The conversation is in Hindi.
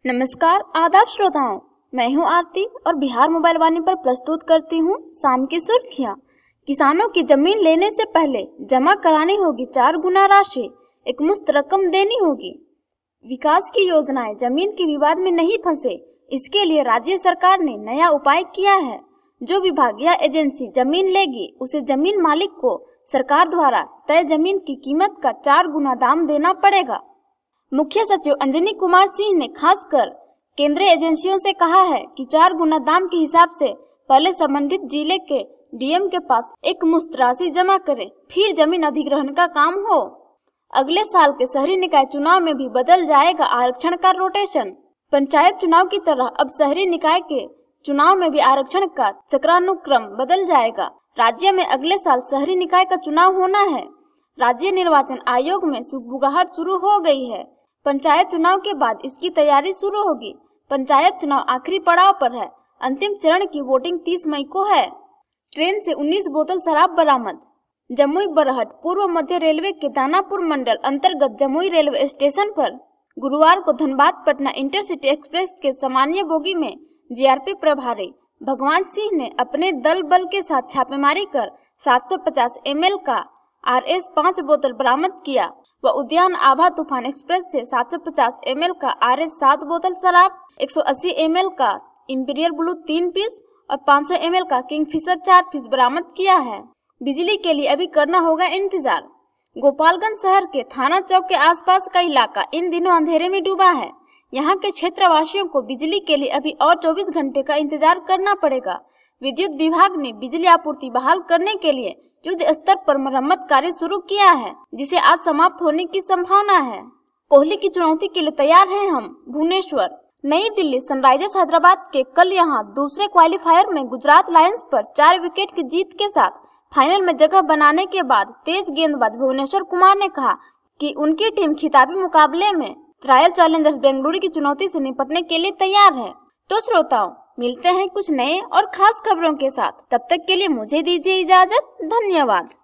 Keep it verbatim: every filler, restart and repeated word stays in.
नमस्कार आदाब श्रोताओं, मैं हूं आरती और बिहार मोबाइल वाणी पर प्रस्तुत करती हूं शाम की सुर्खियां। किसानों की जमीन लेने से पहले जमा करानी होगी चार गुना राशि, एक मुश्त रकम देनी होगी। विकास की योजनाएं जमीन के विवाद में नहीं फंसे, इसके लिए राज्य सरकार ने नया उपाय किया है। जो विभाग या एजेंसी जमीन लेगी उसे जमीन मालिक को सरकार द्वारा तय जमीन की कीमत का चार गुना दाम देना पड़ेगा। मुख्य सचिव अंजनी कुमार सिंह ने खासकर केंद्रीय एजेंसियों से कहा है कि चार गुना दाम के हिसाब से पहले संबंधित जिले के डीएम के पास एक मुश्त राशि जमा करें, फिर जमीन अधिग्रहण का काम हो। अगले साल के शहरी निकाय चुनाव में भी बदल जाएगा आरक्षण का रोटेशन। पंचायत चुनाव की तरह अब शहरी निकाय के चुनाव में भी आरक्षण का चक्रानुक्रम बदल जाएगा। राज्य में अगले साल शहरी निकाय का चुनाव होना है। राज्य निर्वाचन आयोग में सुगबुगाहट शुरू हो गई है। पंचायत चुनाव के बाद इसकी तैयारी शुरू होगी। पंचायत चुनाव आखिरी पड़ाव पर है। अंतिम चरण की वोटिंग तीस मई को है। ट्रेन से उन्नीस बोतल शराब बरामद। जमुई बरहट पूर्व मध्य रेलवे के दानापुर मंडल अंतर्गत जमुई रेलवे स्टेशन पर गुरुवार को धनबाद पटना इंटरसिटी एक्सप्रेस के सामान्य बोगी में जीआरपी प्रभारी भगवान सिंह ने अपने दल बल के साथ छापेमारी कर सात सौ पचास एम एल का आर एस पाँच बोतल बरामद किया व उद्यान आभा तूफान एक्सप्रेस से सात सौ पचास एम एल का आर एस सात बोतल शराब, एक सौ अस्सी एम एल का इंपीरियल ब्लू तीन पीस और पाँच सौ एम एल का किंगफिशर चार पीस बरामद किया है। बिजली के लिए अभी करना होगा इंतजार। गोपालगंज शहर के थाना चौक के आसपास का इलाका इन दिनों अंधेरे में डूबा है। यहाँ के क्षेत्रवासियों को बिजली के लिए अभी और चौबीस घंटे का इंतजार करना पड़ेगा। विद्युत विभाग ने बिजली आपूर्ति बहाल करने के लिए युद्ध स्तर पर मरम्मत कार्य शुरू किया है, जिसे आज समाप्त होने की संभावना है। कोहली की चुनौती के लिए तैयार हैं हम। भुवनेश्वर नई दिल्ली सनराइजर्स हैदराबाद के कल यहां दूसरे क्वालिफायर में गुजरात लायंस पर चार विकेट की जीत के साथ फाइनल में जगह बनाने के बाद तेज गेंदबाज भुवनेश्वर कुमार ने कहा कि उनकी टीम खिताबी मुकाबले में रॉयल चैलेंजर्स बेंगलुरु की चुनौती से निपटने के लिए तैयार है। तो श्रोताओं, मिलते हैं कुछ नए और खास खबरों के साथ। तब तक के लिए मुझे दीजिए इजाजत। धन्यवाद।